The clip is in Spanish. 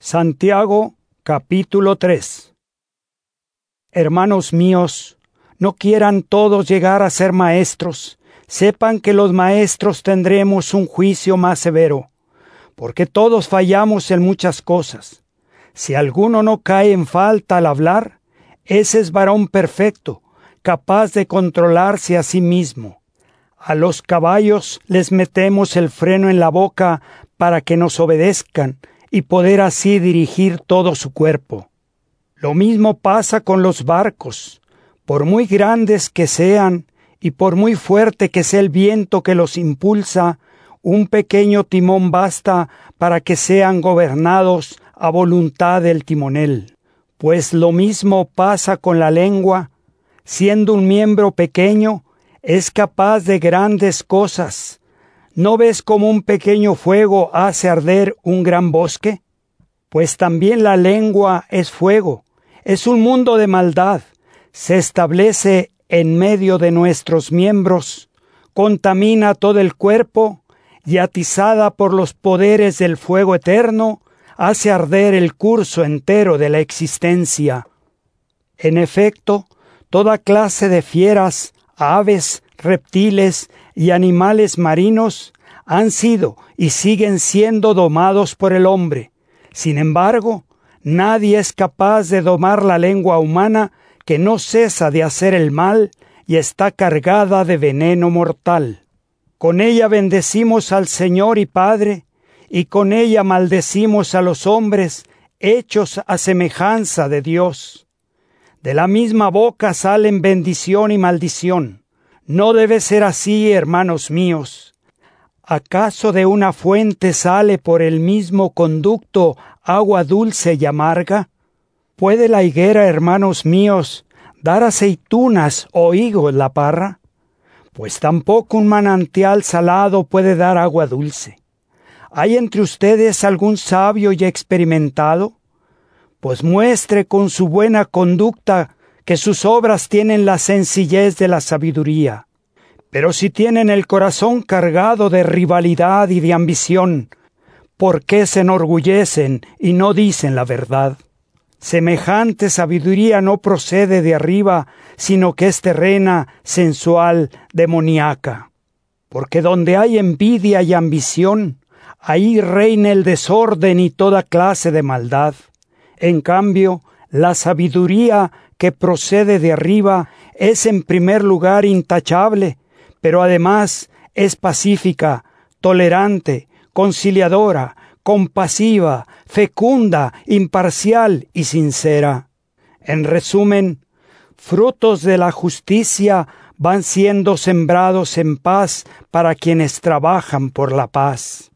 Santiago capítulo 3. Hermanos míos, no quieran todos llegar a ser maestros. Sepan que los maestros tendremos un juicio más severo, porque todos fallamos en muchas cosas. Si alguno no cae en falta al hablar, ese es varón perfecto, capaz de controlarse a sí mismo. A los caballos les metemos el freno en la boca para que nos obedezcan y poder así dirigir todo su cuerpo. Lo mismo pasa con los barcos. Por muy grandes que sean y por muy fuerte que sea el viento que los impulsa, un pequeño timón basta para que sean gobernados a voluntad del timonel. Pues lo mismo pasa con la lengua. Siendo un miembro pequeño, es capaz de grandes cosas. ¿No ves cómo un pequeño fuego hace arder un gran bosque? Pues también la lengua es fuego, es un mundo de maldad. Se establece en medio de nuestros miembros, contamina todo el cuerpo y atizada por los poderes del fuego eterno, hace arder el curso entero de la existencia. En efecto, toda clase de fieras, aves, reptiles y animales marinos han sido y siguen siendo domados por el hombre. Sin embargo, nadie es capaz de domar la lengua humana, que no cesa de hacer el mal y está cargada de veneno mortal. Con ella bendecimos al Señor y Padre, y con ella maldecimos a los hombres hechos a semejanza de Dios. De la misma boca salen bendición y maldición. No debe ser así, hermanos míos. ¿Acaso de una fuente sale por el mismo conducto agua dulce y amarga? ¿Puede la higuera, hermanos míos, dar aceitunas o higos la parra? Pues tampoco un manantial salado puede dar agua dulce. ¿Hay entre ustedes algún sabio y experimentado? Pues muestre con su buena conducta que sus obras tienen la sencillez de la sabiduría. Pero si tienen el corazón cargado de rivalidad y de ambición, ¿por qué se enorgullecen y no dicen la verdad? Semejante sabiduría no procede de arriba, sino que es terrena, sensual, demoníaca. Porque donde hay envidia y ambición, ahí reina el desorden y toda clase de maldad. En cambio, la sabiduría que procede de arriba es en primer lugar intachable, pero además es pacífica, tolerante, conciliadora, compasiva, fecunda, imparcial y sincera. En resumen, frutos de la justicia van siendo sembrados en paz para quienes trabajan por la paz.